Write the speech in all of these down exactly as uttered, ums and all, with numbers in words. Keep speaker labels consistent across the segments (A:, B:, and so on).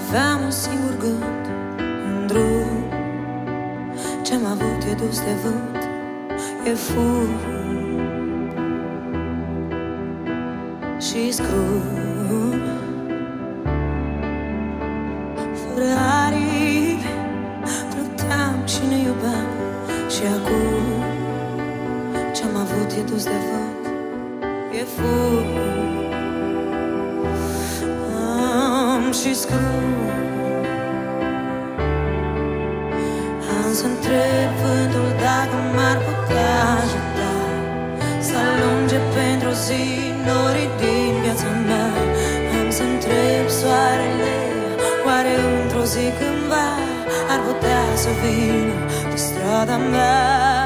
A: Aveam un singur gând, un drum. Ce-am avut e dus de vânt, e fum și scrum. Fără aripi pluteam și ne iubeam. Și acum ce-am avut e dus de vânt, e fum și scrum. Am să întreb vântul dacă m-ar putea ajuta să alunge pentru zi norii din viața mea. Am să întreb soarele, oare într-o zi cândva ar putea să vină pe strada mea.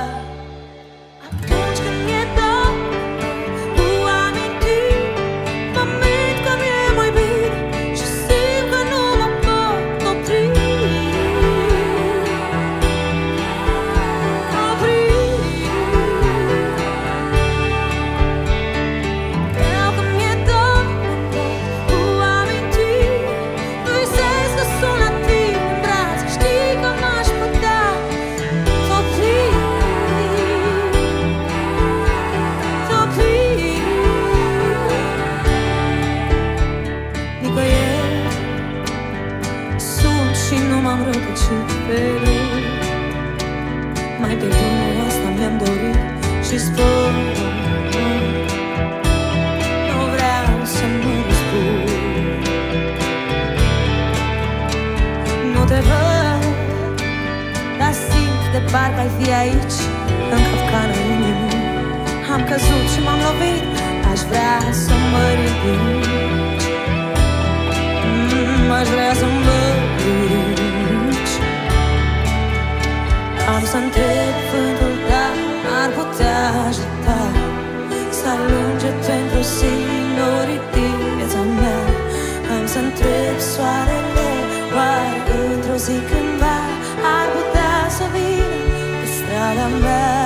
A: M-am rătăcit pe rând, mai pe drumul asta mi-am dorit și spun, nu vreau să mă răspund. Nu te văd, dar simt de parcă ai fi aici, în capcană inimii. Am căzut și m-am lovit, aș vrea să mă ridici. mm, Aș vrea să mă ridici. Am să întreb vântul dacă ar putea ajuta să alunge pentru zi norii din viața mea. Am să întreb soarele, oare într-o zi cândva ar putea să vină pe strada mea.